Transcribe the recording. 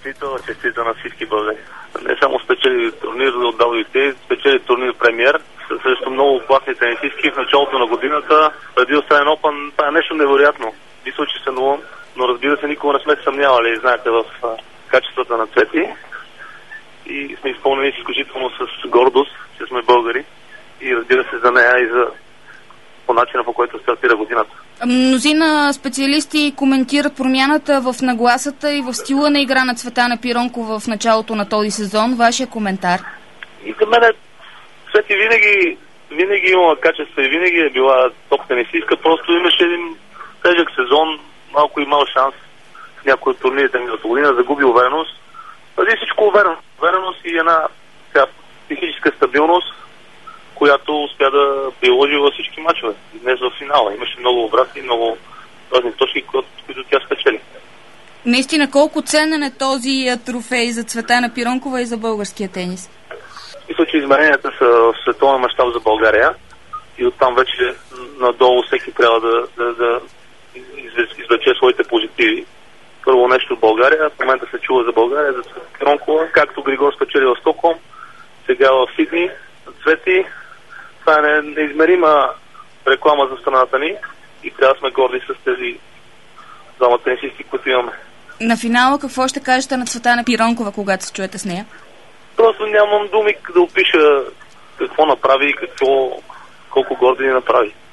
Честито на всички българи. Не само спечели турнир от WTA, спечели турнир премиер срещу много класни тенисистки в началото на годината. Преди Australian Open, това е нещо невероятно. Мисля, че сънувам, но разбира се, никога не сме съмнявали, знаете, в качествата на Цвети. И сме изпълнени изключително с гордост, че сме българи. И разбира се, за нея и за по начина, по който стартира годината. Мнозина специалисти коментират промяната в нагласата и в стила на игра на Цветана Пиронкова в началото на този сезон. Вашия коментар? И за мен Цвети винаги имала качество и винаги е била топ тенисистка. Просто имаше един тежък сезон, малко имал шанс в някои от турнирите ми за година, загуби увереност. Преди всичко увереност и една психическа стабилност, която успя да приложи във всички мачове. Днес в финала имаше много обрати, много важни точки, които тя спечели. Наистина, колко ценен е този трофей за Цветана Пиронкова и за българския тенис? Мисля, че измеренията са в световен мащаб за България и оттам вече надолу всеки трябва да извлече своите позитиви. Първо нещо от България, в момента се чува за България, за Цветана Пиронкова, както Григор спечели в Стокхолм, сега в Сидни, Цвети. Това е неизмерима реклама за страната ни и трябва да сме горди с тези двама тенисисти, които имаме. На финала какво ще кажете на Цветана Пиронкова, когато се чуете с нея? Просто нямам думи да опиша какво направи и колко горди ни направи.